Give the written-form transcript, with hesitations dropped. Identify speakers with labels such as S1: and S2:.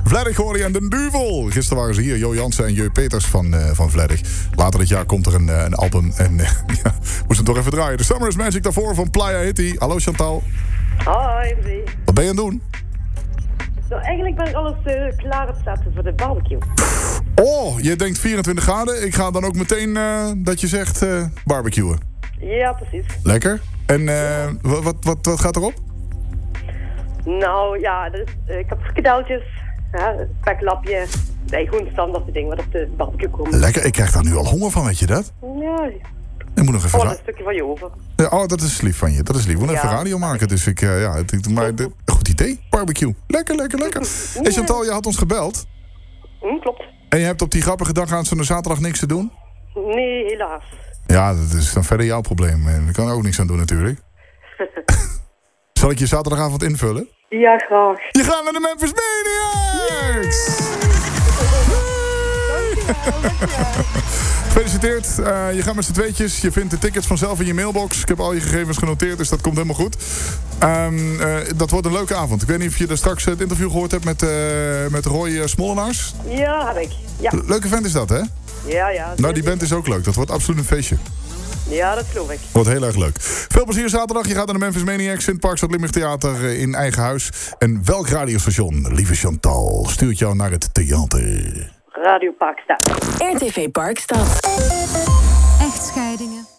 S1: Vleddig hoor je en de Duvel. Gisteren waren ze hier, Jo Jansen en Jeu Peters van Vleddig. Later dit jaar komt er een album en ja, moest hem toch even draaien. The Summer is Magic daarvoor van Playa Hitty. Hallo Chantal.
S2: Hoi.
S1: Wat ben je aan het doen?
S2: Nou, eigenlijk ben ik alles klaar op zetten voor de barbecue.
S1: Oh, je denkt 24 graden. Ik ga dan ook meteen dat je zegt barbecuen.
S2: Ja, precies.
S1: Lekker. En wat gaat erop?
S2: Nou ja, dus, ik heb frikadeltjes, speklapje. Nee, gewoon standaard ding wat op de barbecue komt.
S1: Lekker, ik krijg daar nu al honger van, weet je dat?
S2: Ja.
S1: Ik moet nog even...
S2: Een stukje van je over.
S1: Ja, dat is lief van je. Dat is lief. We moeten even radio maken. Dus ik, goed idee. Barbecue. Lekker. Hey Chantal, je had ons gebeld.
S2: Klopt.
S1: En je hebt op die grappige dag aanstaande zaterdag niks te doen?
S2: Nee, helaas.
S1: Ja, dat is dan verder jouw probleem. Daar kan ik ook niks aan doen natuurlijk. Zal ik je zaterdagavond invullen?
S2: Ja, graag.
S1: Je gaat naar de Memphis Maniacs! Gefeliciteerd. Je gaat met z'n tweetjes. Je vindt de tickets vanzelf in je mailbox. Ik heb al je gegevens genoteerd, dus dat komt helemaal goed. Dat wordt een leuke avond. Ik weet niet of je er straks het interview gehoord hebt met Roy Smollenaars.
S2: Ja, heb ik. Ja.
S1: Leuke vent is dat, hè?
S2: Ja.
S1: Nou, die band is ook leuk. Dat wordt absoluut een feestje.
S2: Ja, dat geloof ik.
S1: Wordt heel erg leuk. Veel plezier zaterdag. Je gaat naar de Memphis Maniacs in het Parkstad Limburg Theater in eigen huis. En welk radiostation, lieve Chantal, stuurt jou naar het theater?
S2: Radio Parkstad.
S3: RTV Parkstad.
S4: Echtscheidingen,